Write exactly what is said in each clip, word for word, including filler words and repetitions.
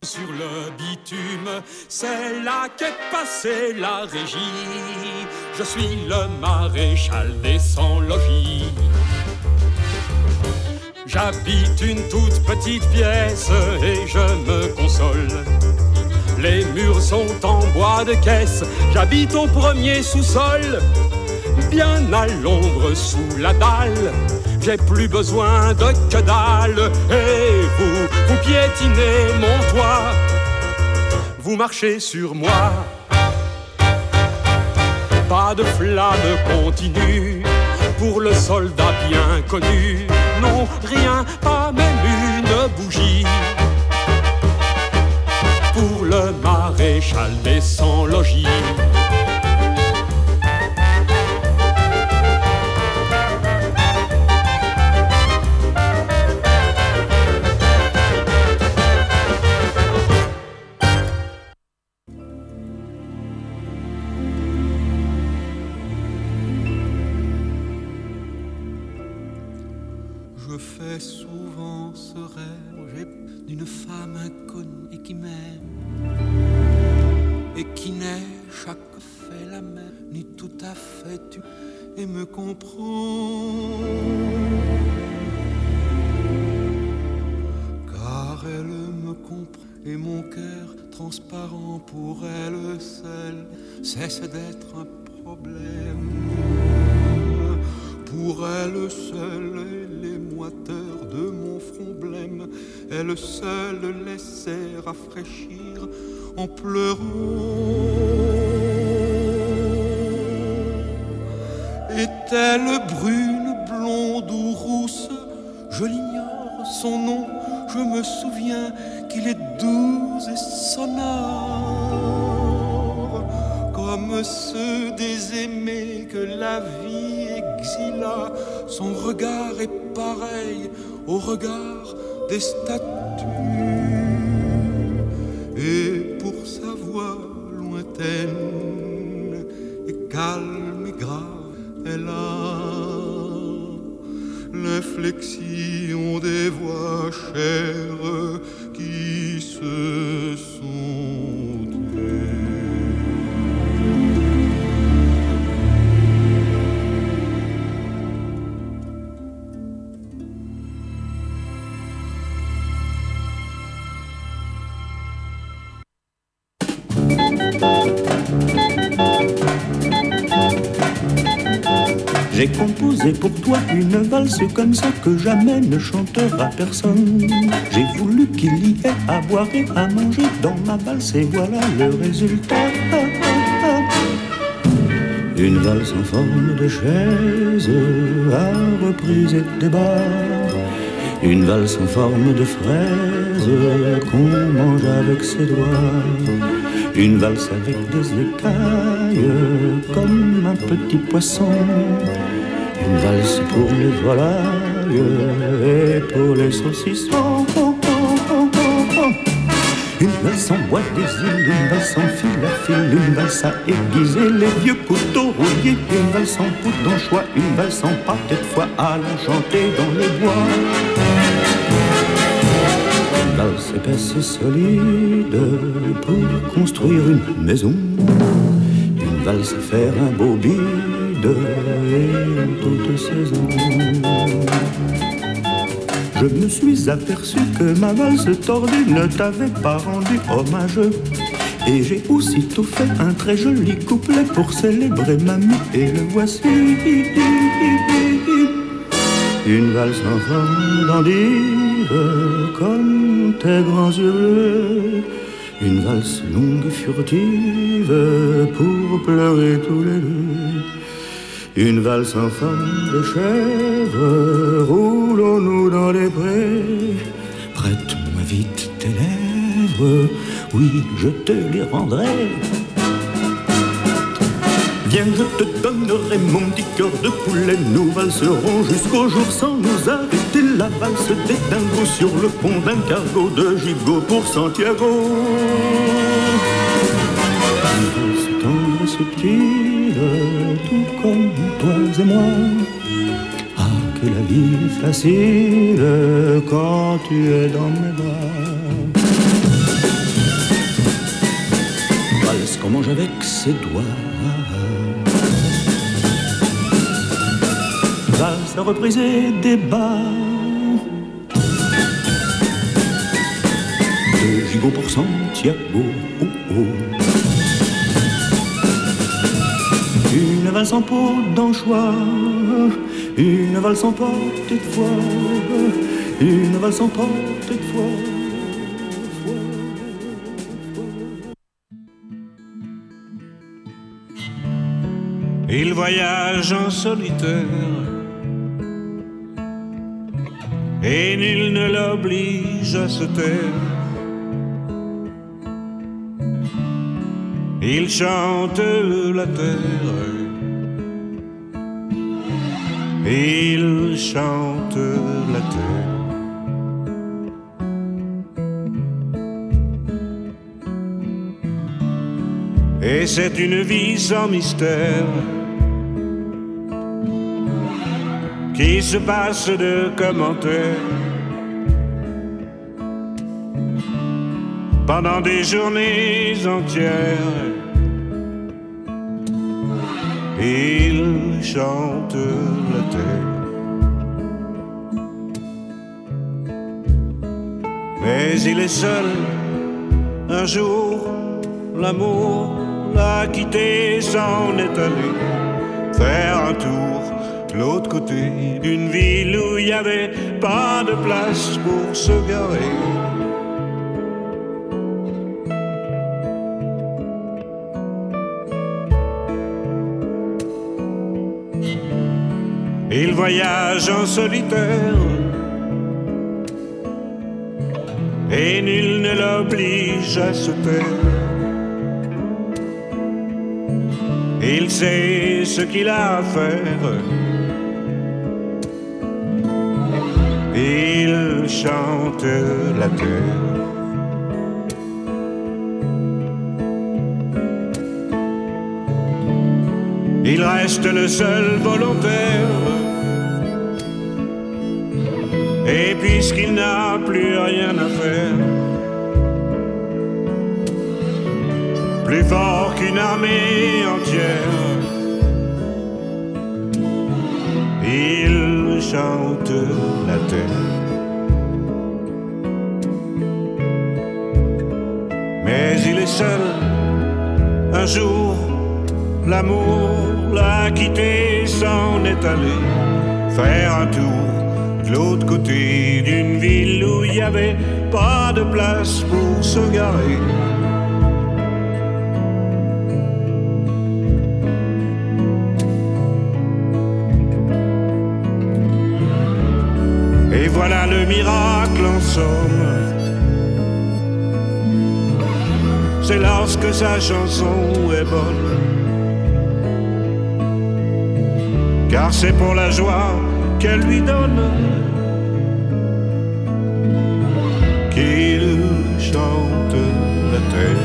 sur le bitume, c'est là qu'est passée la régie. Je suis le maréchal des sans-logis. J'habite une toute petite pièce et je me console. Les murs sont en bois de caisse, j'habite au premier sous-sol. Bien à l'ombre sous la dalle, j'ai plus besoin de que dalle. Et vous, vous piétinez mon toit, vous marchez sur moi. Pas de flamme continue pour le soldat bien connu. Non, rien, pas même une bougie pour le maréchal des sans-logis. Je fais souvent ce rêve d'une femme inconnue et qui m'aime et qui n'est chaque fait la même, ni tout à fait tu et me comprend. Car elle me comprend et mon cœur transparent pour elle seule cesse d'être un problème. Pour elle seule, les moiteurs de mon front blême, elle seule laissait rafraîchir en pleurant. Est-elle brune, blonde ou rousse? Je l'ignore, son nom, je me souviens qu'il est doux et sonore, comme ceux des aimés que la vie exila. Son regard est pareil au regard des statues, et pour sa voix lointaine et calme et grave, elle a l'inflexion des voix chères qui se sont tues. J'ai composé pour toi une valse comme ça que jamais ne chantera personne. J'ai voulu qu'il y ait à boire et à manger dans ma valse et voilà le résultat. Une valse en forme de chaise à reprise et débat. Une valse en forme de fraise qu'on mange avec ses doigts. Une valse avec des écailles comme un petit poisson. Une valse pour les volailles et pour les saucissons. Une valse en bois des îles, une valse en fil à fil, une valse à aiguiser les vieux couteaux rouillés. Une valse en poudre d'anchois, une valse en pâté de foie à l'enchanter dans les bois. Une valse épaisse et solide pour construire une maison. Une valse à faire un beau bide et en toute saison. Je me suis aperçu que ma valse tordue ne t'avait pas rendu hommage. Et j'ai aussitôt fait un très joli couplet pour célébrer mamie, et le voici. Une valse en forme d'endive comme tes grands yeux bleus. Une valse longue et furtive pour pleurer tous les deux. Une valse en forme de chèvre, roulons-nous dans les prés. Prête-moi vite tes lèvres, oui, je te les rendrai. Viens, je te donnerai mon petit cœur de poulet. Nous valserons jusqu'au jour sans nous arrêter. La valse des dingos sur le pont d'un cargo de gigot pour Santiago. Une valse tendre et subtile, tout comme toi et moi. Ah, que la vie est facile quand tu es dans mes bras. qu'on mange avec ses doigts. Valse à repriser des bas. Deux gigots pour Santiago. Oh, oh. Une valse en peau d'anchois, une valse en portée de foie, une valse en portée de foie. Il voyage en solitaire et nul ne l'oblige à se taire. Il chante la terre, il chante la terre. Et c'est une vie sans mystère qui se passe de commentaires pendant des journées entières. Il chante la terre. Mais il est seul. Un jour, l'amour l'a quitté, s'en est allé faire un tour de l'autre côté d'une ville où il n'y avait pas de place pour se garer. Il voyage en solitaire et nul ne l'oblige à se taire. Il sait ce qu'il a à faire. Il chante la terre. Il reste le seul volontaire. Et puisqu'il n'a plus rien à faire, plus fort qu'une armée entière, il chante la terre. Mais il est seul. Un jour, l'amour l'a quitté, s'en est allé faire un tour de l'autre côté d'une ville où il n'y avait pas de place pour se garer. Et voilà le miracle en somme, c'est lorsque sa chanson est bonne, car c'est pour la joie qu'elle lui donne qu'il chante la terre.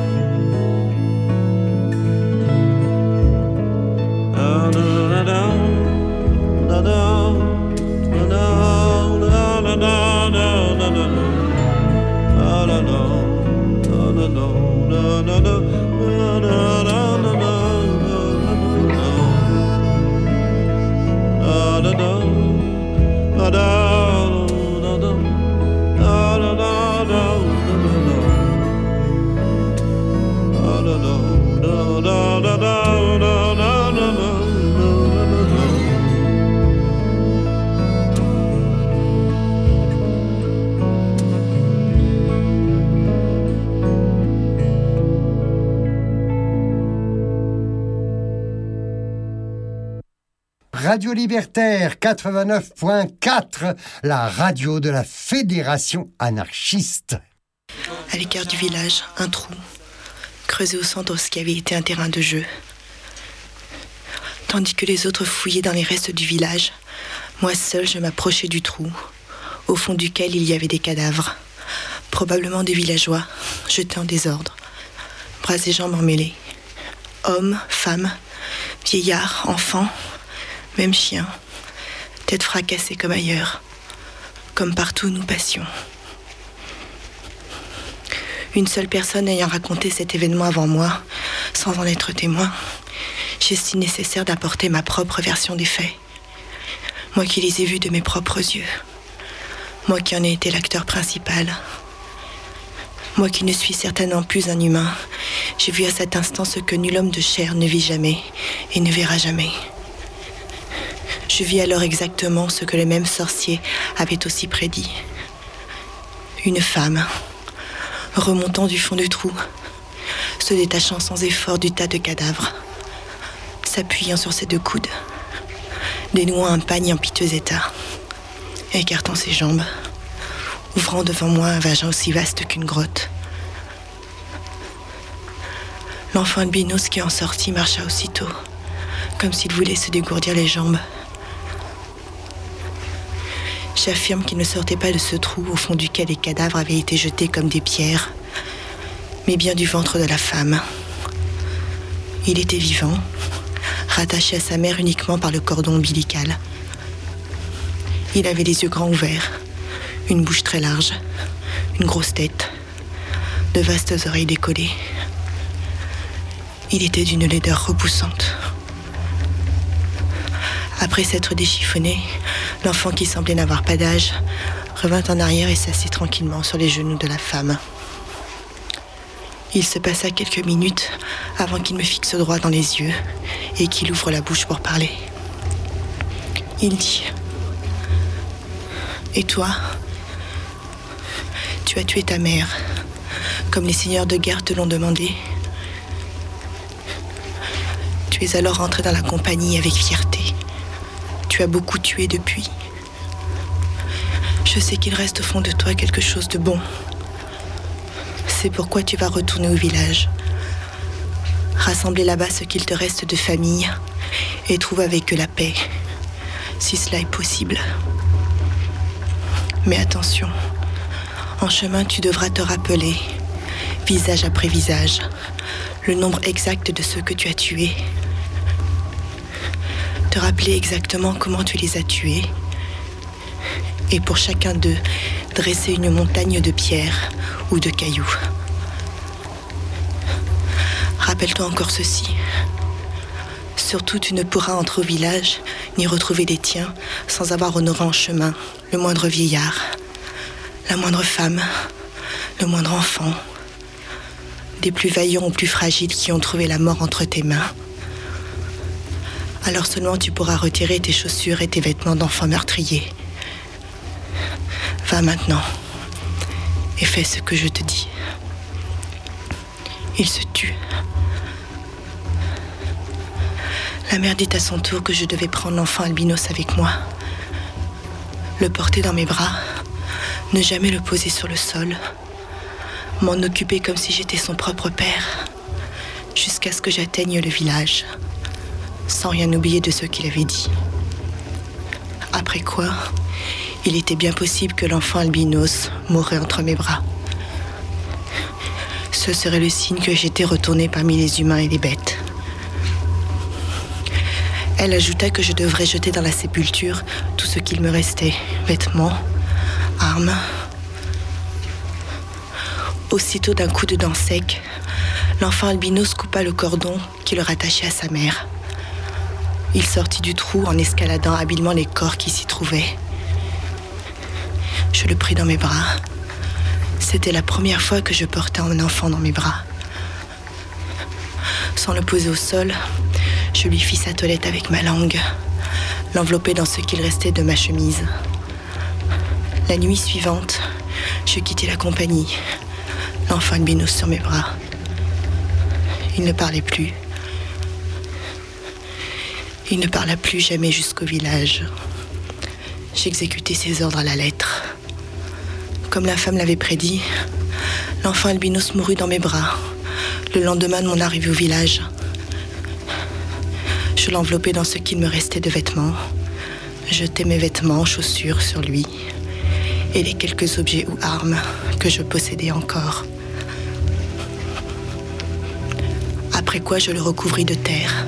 Radio Libertaire quatre-vingt-neuf point quatre, la radio de la Fédération anarchiste. À l'écart du village, un trou, creusé au centre de ce qui avait été un terrain de jeu. Tandis que les autres fouillaient dans les restes du village, moi seul je m'approchais du trou, au fond duquel il y avait des cadavres, probablement des villageois, jetés en désordre, bras et jambes emmêlés. Hommes, femmes, vieillards, enfants, même chiens, tête fracassée comme ailleurs, comme partout où nous passions. Une seule personne ayant raconté cet événement avant moi, sans en être témoin, j'estime nécessaire d'apporter ma propre version des faits. Moi qui les ai vus de mes propres yeux. Moi qui en ai été l'acteur principal. Moi qui ne suis certainement plus un humain, j'ai vu à cet instant ce que nul homme de chair ne vit jamais et ne verra jamais. Je vis alors exactement ce que le même sorcier avait aussi prédit. Une femme, remontant du fond du trou, se détachant sans effort du tas de cadavres, s'appuyant sur ses deux coudes, dénouant un pagne en piteux état, écartant ses jambes, ouvrant devant moi un vagin aussi vaste qu'une grotte. L'enfant albinos qui en sortit marcha aussitôt, comme s'il voulait se dégourdir les jambes. J'affirme qu'il ne sortait pas de ce trou au fond duquel les cadavres avaient été jetés comme des pierres, mais bien du ventre de la femme. Il était vivant, rattaché à sa mère uniquement par le cordon ombilical. Il avait les yeux grands ouverts, une bouche très large, une grosse tête, de vastes oreilles décollées. Il était d'une laideur repoussante. Après s'être déchiffonné, l'enfant qui semblait n'avoir pas d'âge revint en arrière et s'assit tranquillement sur les genoux de la femme. Il se passa quelques minutes avant qu'il me fixe droit dans les yeux et qu'il ouvre la bouche pour parler. Il dit : « Et toi, tu as tué ta mère, comme les seigneurs de guerre te l'ont demandé. Tu es alors entré dans la compagnie avec fierté. Tu as beaucoup tué depuis. Je sais qu'il reste au fond de toi quelque chose de bon. C'est pourquoi tu vas retourner au village, rassembler là-bas ce qu'il te reste de famille et trouver avec eux la paix, si cela est possible. Mais attention, en chemin tu devras te rappeler, visage après visage, le nombre exact de ceux que tu as tués. Te rappeler exactement comment tu les as tués et pour chacun d'eux, dresser une montagne de pierres ou de cailloux. Rappelle-toi encore ceci. Surtout, tu ne pourras entrer au village ni retrouver les tiens sans avoir honoré en chemin le moindre vieillard, la moindre femme, le moindre enfant, des plus vaillants ou plus fragiles qui ont trouvé la mort entre tes mains. Alors seulement tu pourras retirer tes chaussures et tes vêtements d'enfant meurtrier. Va maintenant et fais ce que je te dis. » Il se tut. La mère dit à son tour que je devais prendre l'enfant albinos avec moi, le porter dans mes bras, ne jamais le poser sur le sol, m'en occuper comme si j'étais son propre père, jusqu'à ce que j'atteigne le village, sans rien oublier de ce qu'il avait dit. Après quoi, il était bien possible que l'enfant albinos mourrait entre mes bras. Ce serait le signe que j'étais retournée parmi les humains et les bêtes. Elle ajouta que je devrais jeter dans la sépulture tout ce qu'il me restait, vêtements, armes. Aussitôt d'un coup de dent sec, l'enfant albinos coupa le cordon qui le rattachait à sa mère. Il sortit du trou en escaladant habilement les corps qui s'y trouvaient. Je le pris dans mes bras. C'était la première fois que je portais un enfant dans mes bras. Sans le poser au sol, je lui fis sa toilette avec ma langue, l'enveloppai dans ce qu'il restait de ma chemise. La nuit suivante, je quittai la compagnie, l'enfant albinos sur mes bras. Il ne parlait plus. Il ne parla plus jamais jusqu'au village. J'exécutai ses ordres à la lettre. Comme la femme l'avait prédit, l'enfant albinos mourut dans mes bras, le lendemain de mon arrivée au village. Je l'enveloppai dans ce qu'il me restait de vêtements, jetai mes vêtements, chaussures sur lui, et les quelques objets ou armes que je possédais encore. Après quoi je le recouvris de terre.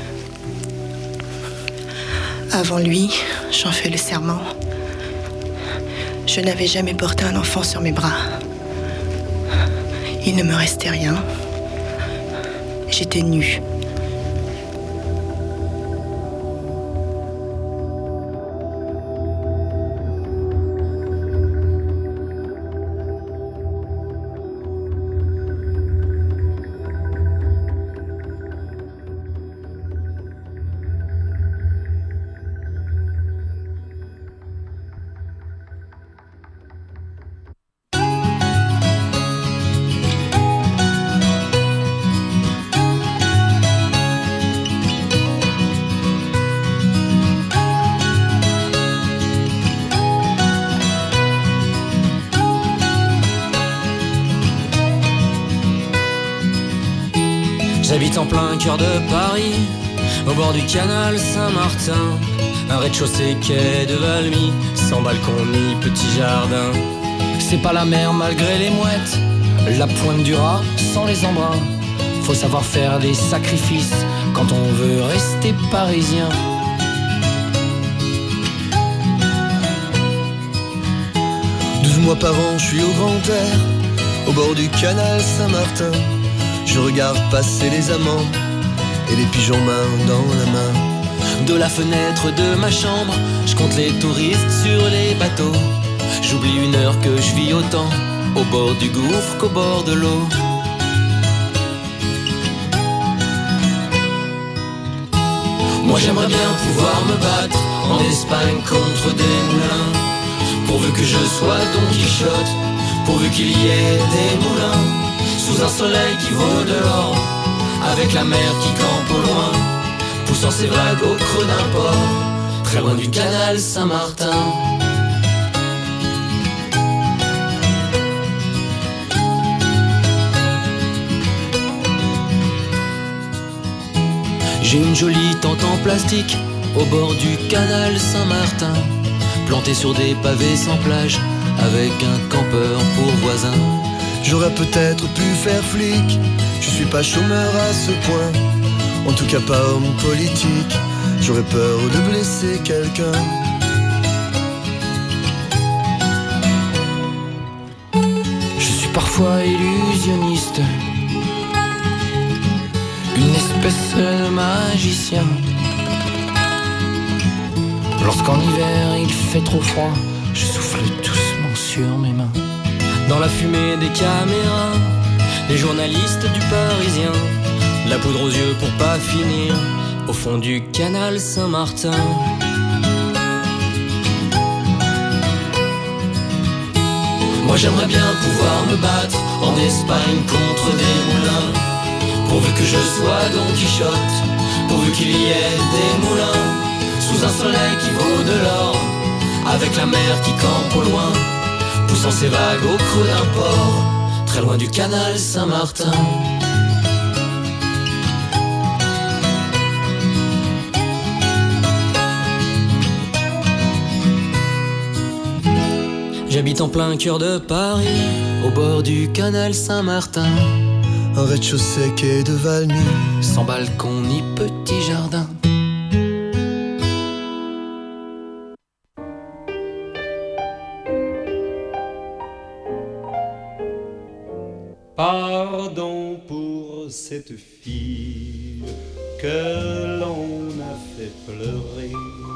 Avant lui, j'en fais le serment, je n'avais jamais porté un enfant sur mes bras. Il ne me restait rien. J'étais nue. J'habite en plein cœur de Paris, au bord du canal Saint-Martin. Un rez-de-chaussée quai de Valmy, sans balcon ni petit jardin. C'est pas la mer malgré les mouettes, la pointe du rat sans les embruns. Faut savoir faire des sacrifices quand on veut rester parisien. Douze mois par an, je suis au grand air, au bord du canal Saint-Martin. Je regarde passer les amants et les pigeons main dans la main. De la fenêtre de ma chambre, je compte les touristes sur les bateaux. J'oublie une heure que je vis autant au bord du gouffre qu'au bord de l'eau. Moi j'aimerais bien pouvoir me battre en Espagne contre des moulins, pourvu que je sois Don Quichotte, pourvu qu'il y ait des moulins, sous un soleil qui vaut de l'or, avec la mer qui campe au loin, poussant ses vagues au creux d'un port, très loin du canal Saint-Martin. J'ai une jolie tente en plastique au bord du canal Saint-Martin, plantée sur des pavés sans plage, avec un campeur pour voisin. J'aurais peut-être pu faire flic, je suis pas chômeur à ce point, en tout cas pas homme politique. J'aurais peur de blesser quelqu'un. Je suis parfois illusionniste, une espèce de magicien. Lorsqu'en hiver il fait trop froid, je souffle doucement sur mes mains. Dans la fumée des caméras, des journalistes du Parisien, de la poudre aux yeux pour pas finir au fond du canal Saint-Martin. Moi j'aimerais bien pouvoir me battre en Espagne contre des moulins, pourvu que je sois Don Quichotte, pourvu qu'il y ait des moulins, sous un soleil qui vaut de l'or, avec la mer qui campe au loin, poussant ses vagues au creux d'un port, très loin du canal Saint-Martin. J'habite en plein cœur de Paris, au bord du canal Saint-Martin. Un rez-de-chaussée quai de Valmy, sans balcon ni petit jardin. Pardon pour cette fille que l'on a fait pleurer.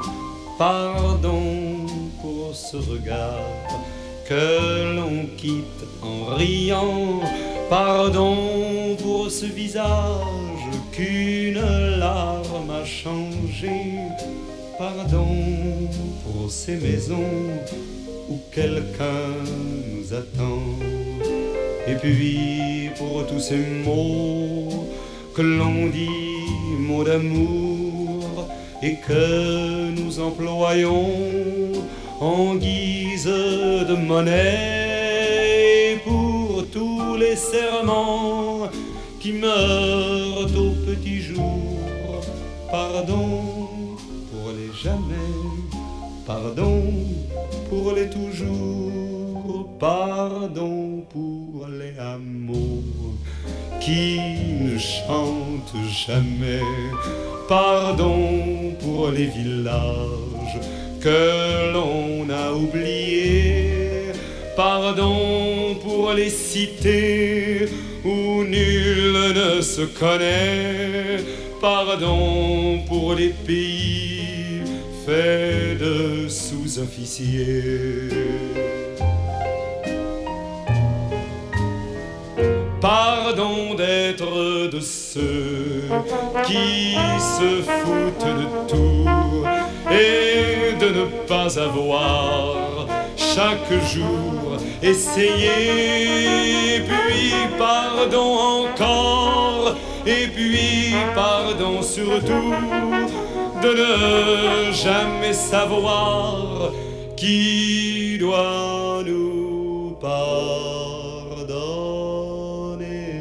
Pardon pour ce regard que l'on quitte en riant. Pardon pour ce visage qu'une larme a changé. Pardon pour ces maisons où quelqu'un nous attend. Et puis pour tous ces mots que l'on dit, mots d'amour, et que nous employons en guise de monnaie. Et pour tous les serments qui meurent au petit jour, pardon pour les jamais, pardon pour les toujours, pardon pour les amours qui ne chantent jamais, pardon pour les villages que l'on a oubliés, pardon pour les cités où nul ne se connaît. Pardon pour les pays faits de sous-officiers. Pardon d'être de ceux qui se foutent de tout et de ne pas avoir chaque jour essayé. Puis pardon encore, et puis pardon surtout de ne jamais savoir qui doit nous pardonner.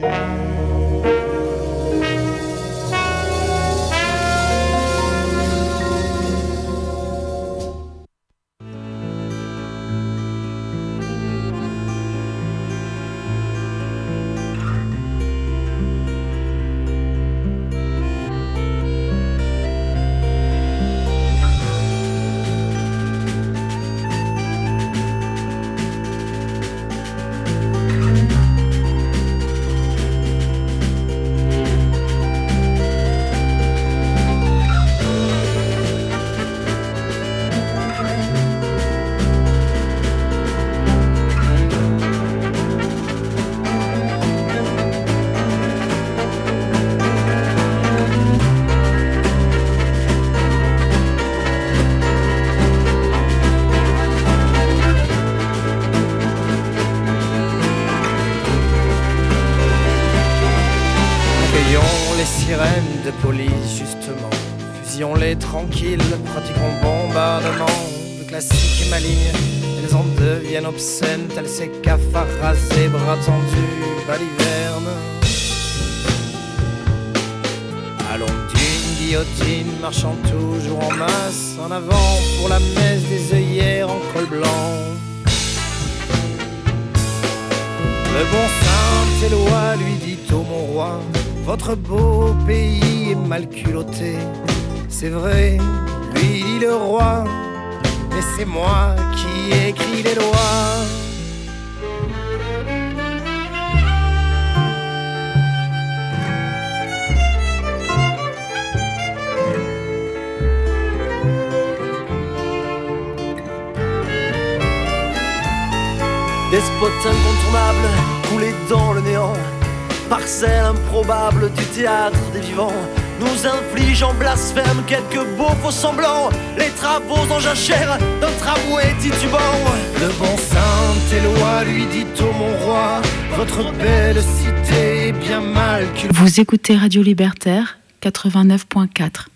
De police justement, fusillons-les tranquilles, pratiquons bombardement de classiques et malignes. Elles en deviennent obscènes, tels ces cafards rasés, bras tendus, balivernes. Allons d'une guillotine, marchant toujours en masse, en avant pour la messe des œillères en col blanc. Le bon saint Éloi lui dit ô mon roi, votre beau pays est mal culotté. C'est vrai, lui dit le roi, mais c'est moi qui écris les lois. Despote incontournable, coulé dans le néant, parcelle improbable du théâtre des vivants, nous inflige en blasphème quelques beaux faux semblants, les travaux en jachère d'un tramway titubant. Le bon saint Éloi lui dit ô mon roi, votre belle cité est bien mal cultivée. Vous écoutez Radio Libertaire quatre-vingt-neuf point quatre.